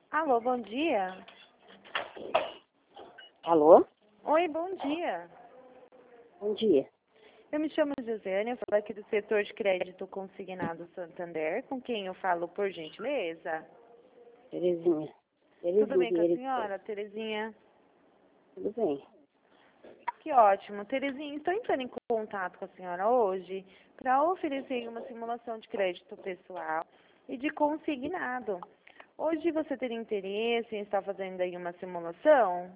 Alô, bom dia. Alô? Oi, bom dia. Bom dia. Eu me chamo Josiane, eu falo aqui do setor de crédito consignado Santander. Com quem eu falo, por gentileza? Terezinha. Tudo bem com a Terezinha. senhora, Terezinha? Tudo bem. Que ótimo. Terezinha, estou entrando em contato com a senhora hoje para oferecer uma simulação de crédito pessoal e de consignado. Hoje você teria interesse em estar fazendo aí uma simulação?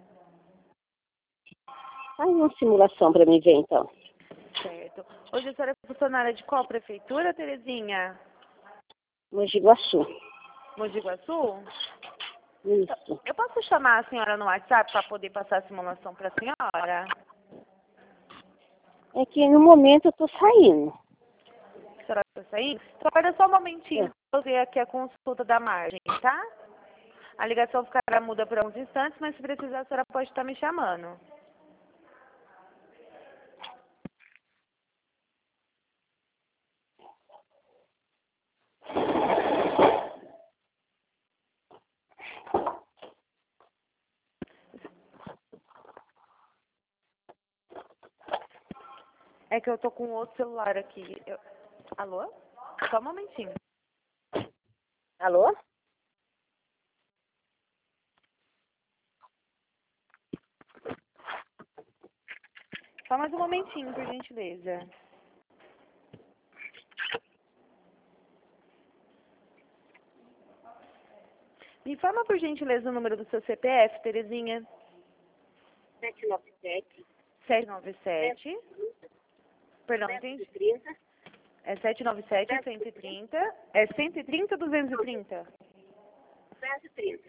Faz uma simulação para mim ver, então. Certo. Hoje a senhora é funcionária de qual prefeitura, Terezinha? Mogi Guaçu. Mogi Guaçu? Isso. Eu posso chamar a senhora no WhatsApp para poder passar a simulação para a senhora? É que no momento eu tô saindo. A senhora está saindo? Então, olha só um momentinho É. para eu ver aqui a consulta da margem, tá? A ligação ficará muda por uns instantes, mas se precisar, a senhora pode estar me chamando. É que eu tô com outro celular aqui. Alô? Só um momentinho. Alô? Só mais um momentinho, por gentileza. Me informa, por gentileza, o número do seu CPF, Terezinha. 797. 797. Perdão, entendi. 130. É 797, 130. É 130 ou 230? 130.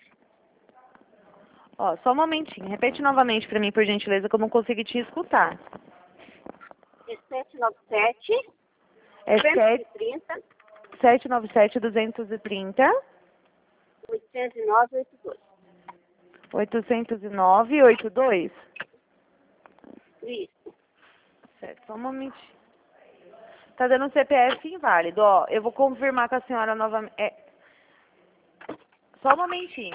Ó, só um momentinho. Repete novamente para mim, por gentileza, que eu não consegui te escutar. É 797. É 130. 797, 230. 809, 82. 809, 82. Isso. Certo, só um momentinho. Tá dando um CPF inválido, ó. Eu vou confirmar com a senhora novamente. Só um momentinho.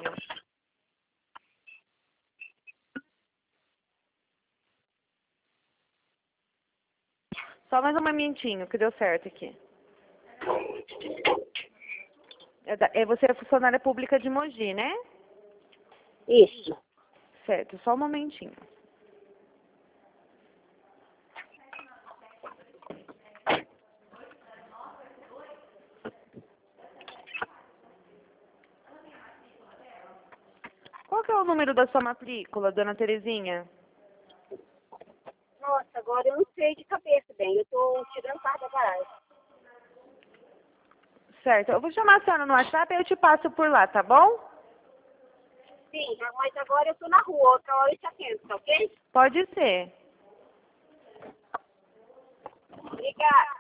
Só mais um momentinho, que deu certo aqui. Você é funcionária pública de Mogi, né? Isso. Certo, só um momentinho. Qual que é o número da sua matrícula, dona Terezinha? Nossa, agora eu não sei de cabeça bem. Eu tô tirando carro da garagem. Certo, eu vou chamar a senhora no WhatsApp e eu te passo por lá, tá bom? Sim, mas agora eu tô na rua. Outra hora eu te atendo, tá ok? Pode ser. Obrigada.